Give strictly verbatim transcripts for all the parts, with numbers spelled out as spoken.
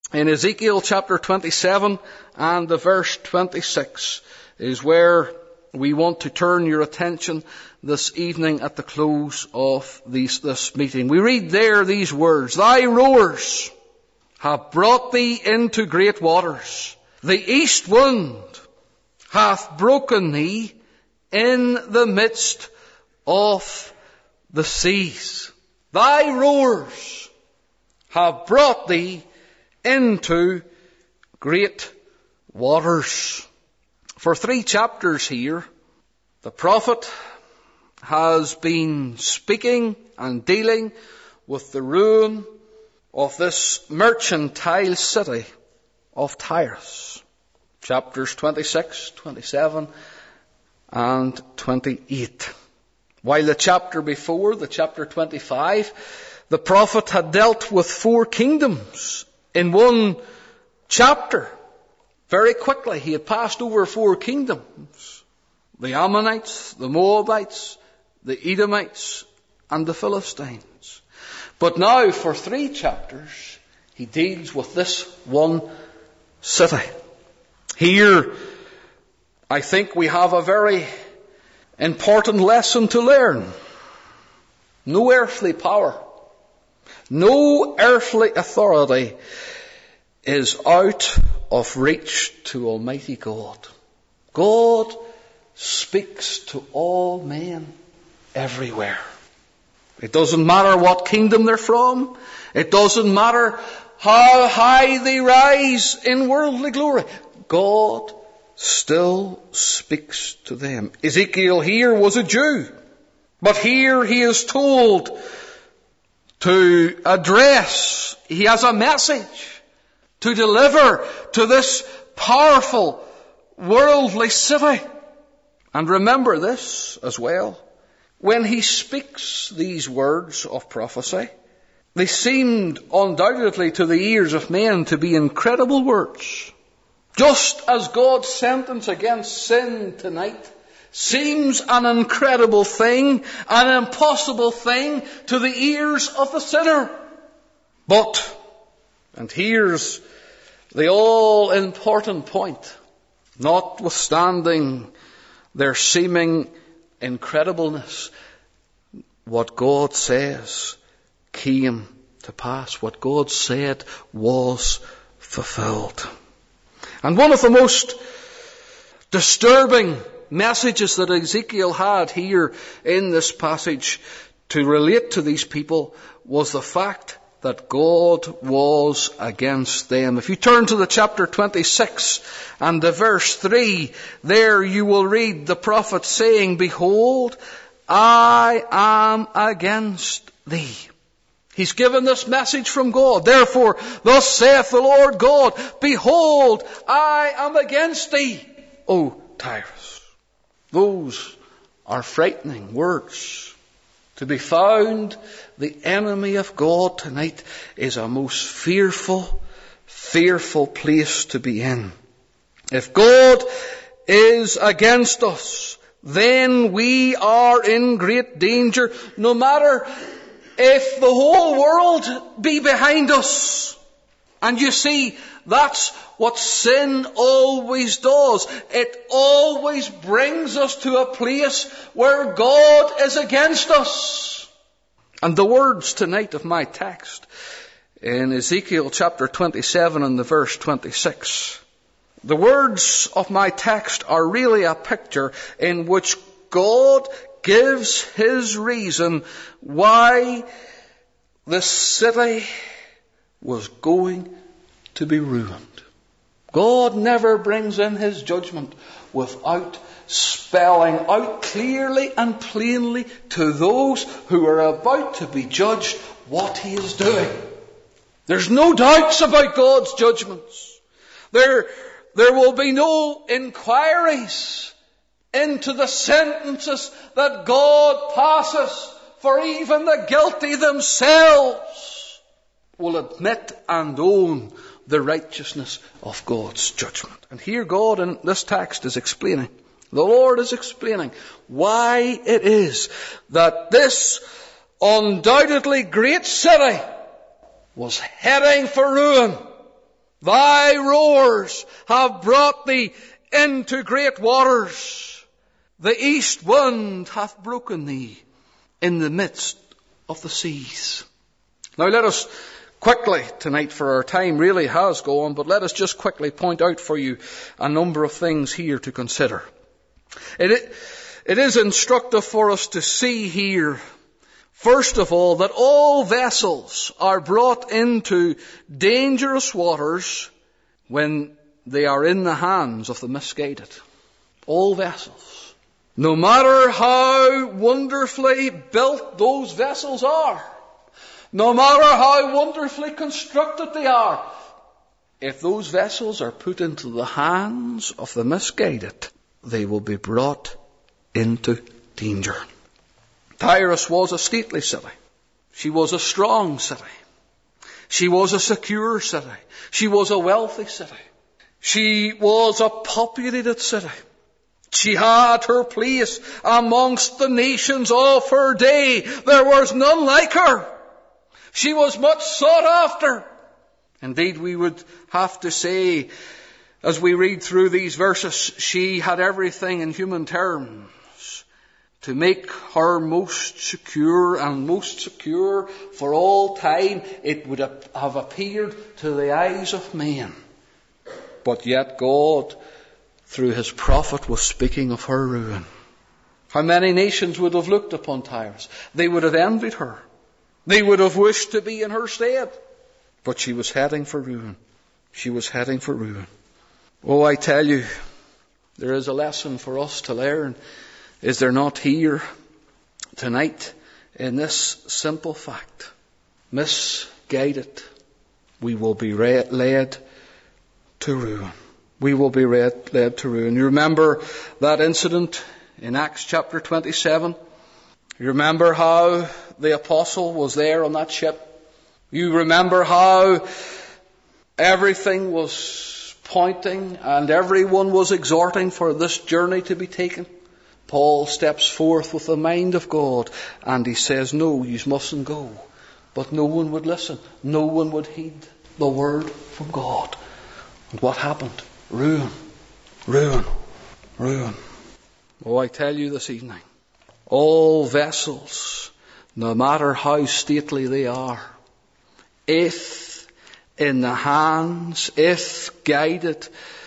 In Ezekiel chapter twenty-seven and the verse twenty-six is where we want to turn your attention this evening at the close of these, this meeting. We read there these words, "Thy rowers have brought thee into great waters. The east wind hath broken thee in the midst of the seas." Thy rowers have brought thee into great waters. For three chapters here, the prophet has been speaking and dealing with the ruin of this mercantile city of Tyrus. Chapters twenty-six, twenty-seven, and twenty-eight. While the chapter before, the chapter twenty-five, the prophet had dealt with four kingdoms in one chapter. Very quickly, he had passed over four kingdoms. The Ammonites, the Moabites, the Edomites, and the Philistines. But now, for three chapters, he deals with this one city. Here, I think we have a very important lesson to learn. No earthly power, no earthly authority is out of reach to Almighty God. God speaks to all men everywhere. It doesn't matter what kingdom they're from. It doesn't matter how high they rise in worldly glory. God still speaks to them. Ezekiel here was a Jew, but here he is told to address, he has a message to deliver to this powerful worldly city. And remember this as well. When he speaks these words of prophecy, they seemed undoubtedly to the ears of men to be incredible words. Just as God's sentence against sin tonight seems an incredible thing, an impossible thing to the ears of the sinner. But, and here's the all-important point, notwithstanding their seeming incredibleness, what God says came to pass. What God said was fulfilled. And one of the most disturbing messages that Ezekiel had here in this passage to relate to these people was the fact that God was against them. If you turn to the chapter twenty-six and the verse three, there you will read the prophet saying, "Behold, I am against thee." He's given this message from God. "Therefore, thus saith the Lord God, Behold, I am against thee, O Tyrus." Those are frightening words. To be found the enemy of God tonight is a most fearful, fearful place to be in. If God is against us, then we are in great danger, no matter if the whole world be behind us. And you see, that's what sin always does. It always brings us to a place where God is against us. And the words tonight of my text in Ezekiel chapter twenty-seven and the verse twenty-six, the words of my text are really a picture in which God gives his reason why the city was going to be ruined. God never brings in his judgment without spelling out clearly and plainly to those who are about to be judged what he is doing. There's no doubts about God's judgments. There, there will be no inquiries into the sentences that God passes, for even the guilty themselves will admit and own the righteousness of God's judgment. And here God in this text is explaining, the Lord is explaining why it is that this undoubtedly great city was heading for ruin. Thy roars have brought thee into great waters. The east wind hath broken thee in the midst of the seas. Now let us quickly tonight, for our time really has gone, but let us just quickly point out for you a number of things here to consider. It, it is instructive for us to see here, first of all, that all vessels are brought into dangerous waters when they are in the hands of the misguided. All vessels. No matter how wonderfully built those vessels are, no matter how wonderfully constructed they are, if those vessels are put into the hands of the misguided, they will be brought into danger. Tyrus was a stately city. She was a strong city. She was a secure city. She was a wealthy city. She was a populated city. She had her place amongst the nations of her day. There was none like her. She was much sought after. Indeed, we would have to say, as we read through these verses, she had everything in human terms to make her most secure, and most secure for all time. It would have appeared to the eyes of men. But yet God, through his prophet, was speaking of her ruin. How many nations would have looked upon Tyrus? They would have envied her. They would have wished to be in her stead. But she was heading for ruin. She was heading for ruin. Oh, I tell you, there is a lesson for us to learn. Is there not here tonight in this simple fact? Misguided, we will be led to ruin. We will be led, led to ruin. You remember that incident in Acts chapter twenty-seven? You remember how the apostle was there on that ship? You remember how everything was pointing and everyone was exhorting for this journey to be taken? Paul steps forth with the mind of God and he says, no, you mustn't go. But no one would listen. No one would heed the word from God. And what happened? Ruin. Ruin. Ruin. Oh, I tell you this evening, all vessels, no matter how stately they are, if in the hands, if guided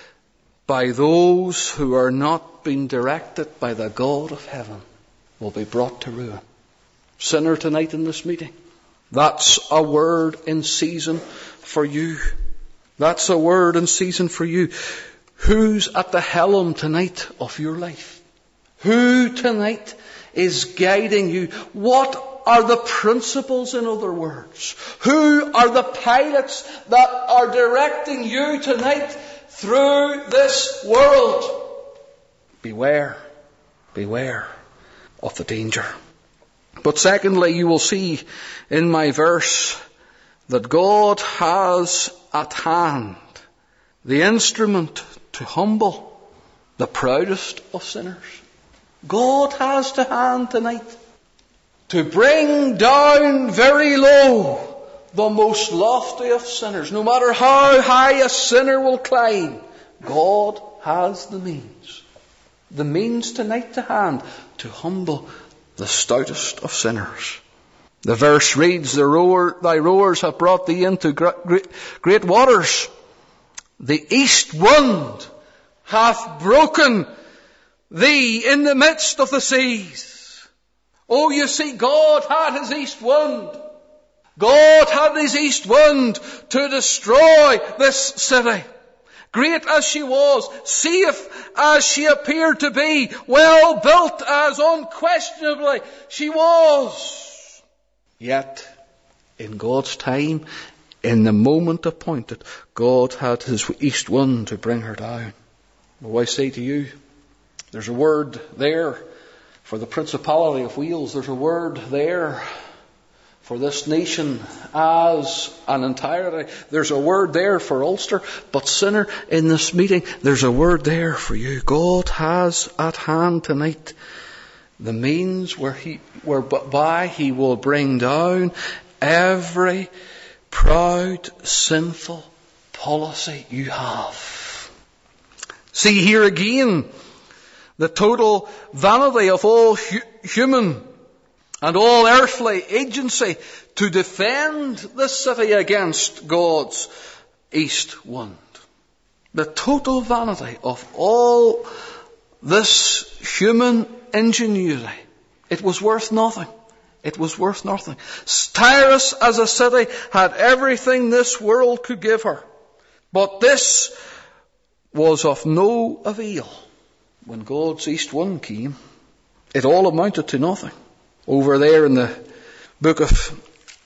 by those who are not being directed by the God of heaven, will be brought to ruin. Sinner tonight in this meeting, that's a word in season for you. That's a word in season for you. Who's at the helm tonight of your life? Who tonight is guiding you? What are the principles, in other words? Who are the pilots that are directing you tonight through this world? Beware, beware of the danger. But secondly, you will see in my verse that God has at hand the instrument to humble the proudest of sinners. God has to hand tonight to bring down very low the most lofty of sinners. No matter how high a sinner will climb, God has the means. The means tonight to hand to humble the stoutest of sinners. The verse reads, the roar, thy roars have brought thee into great, great waters. The east wind hath broken thee in the midst of the seas. Oh, you see, God had his east wind. God had his east wind to destroy this city. Great as she was, safe as she appeared to be, well built as unquestionably she was. Yet, in God's time, in the moment appointed, God had his east wind to bring her down. Oh, I say to you, there's a word there for the Principality of Wales. There's a word there for this nation as an entirety. There's a word there for Ulster. But sinner, in this meeting, there's a word there for you. God has at hand tonight the means where he, whereby he will bring down every proud, sinful policy you have. See here again the total vanity of all hu- human and all earthly agency to defend the city against God's east wind. The total vanity of all this human ingenuity. It was worth nothing. It was worth nothing. Tyrus as a city had everything this world could give her. But this was of no avail. When God's east wind came, it all amounted to nothing. Over there in the book of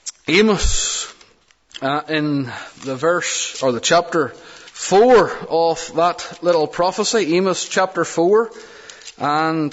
Amos, uh, in the verse, or the chapter four of that little prophecy, Amos chapter four, and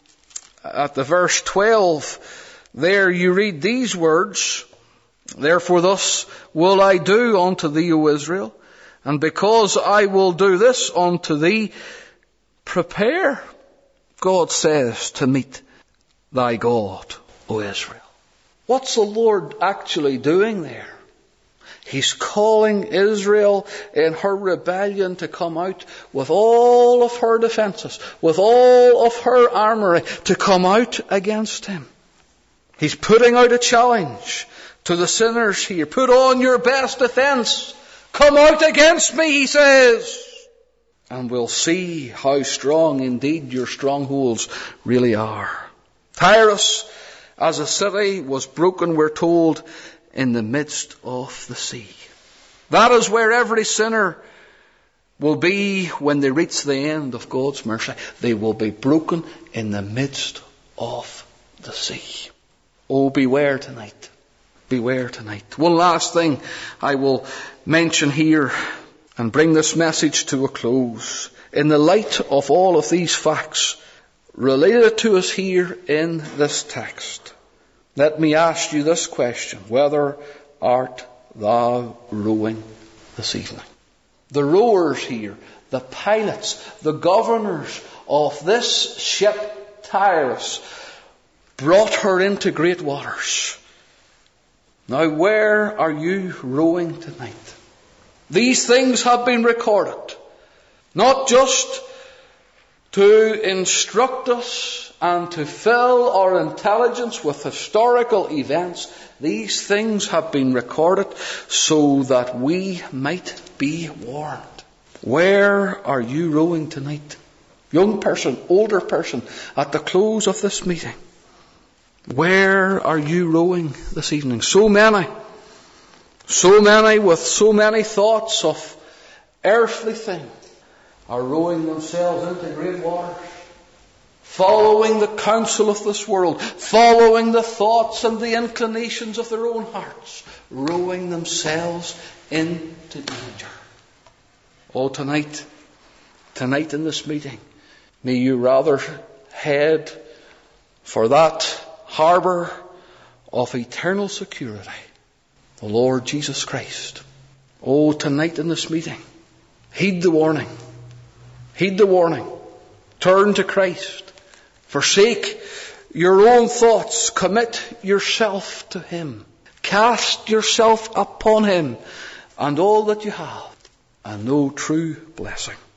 at the verse twelve, there you read these words, "Therefore thus will I do unto thee, O Israel, and because I will do this unto thee, prepare," God says, "to meet thy God, O Israel." What's the Lord actually doing there? He's calling Israel in her rebellion to come out with all of her defenses, with all of her armory, to come out against him. He's putting out a challenge to the sinners here. Put on your best defense. Come out against me, he says. And we'll see how strong indeed your strongholds really are. Tyrus as a city was broken, we're told, in the midst of the sea. That is where every sinner will be when they reach the end of God's mercy. They will be broken in the midst of the sea. Oh, beware tonight. Beware tonight. One last thing I will mention here and bring this message to a close. In the light of all of these facts related to us here in this text, let me ask you this question: whether art thou rowing this evening? The rowers here, the pilots, the governors of this ship Tyrus, brought her into great waters. Now where are you rowing tonight? These things have been recorded, not just to instruct us and to fill our intelligence with historical events. These things have been recorded so that we might be warned. Where are you rowing tonight? Young person, older person, at the close of this meeting, where are you rowing this evening? So many, so many with so many thoughts of earthly things are rowing themselves into great waters, following the counsel of this world, following the thoughts and the inclinations of their own hearts, rowing themselves into danger. Oh, tonight, tonight in this meeting, may you rather head for that harbour of eternal security, the Lord Jesus Christ. Oh, tonight in this meeting, heed the warning. Heed the warning. Turn to Christ. Forsake your own thoughts. Commit yourself to him. Cast yourself upon him and all that you have, and know true blessing.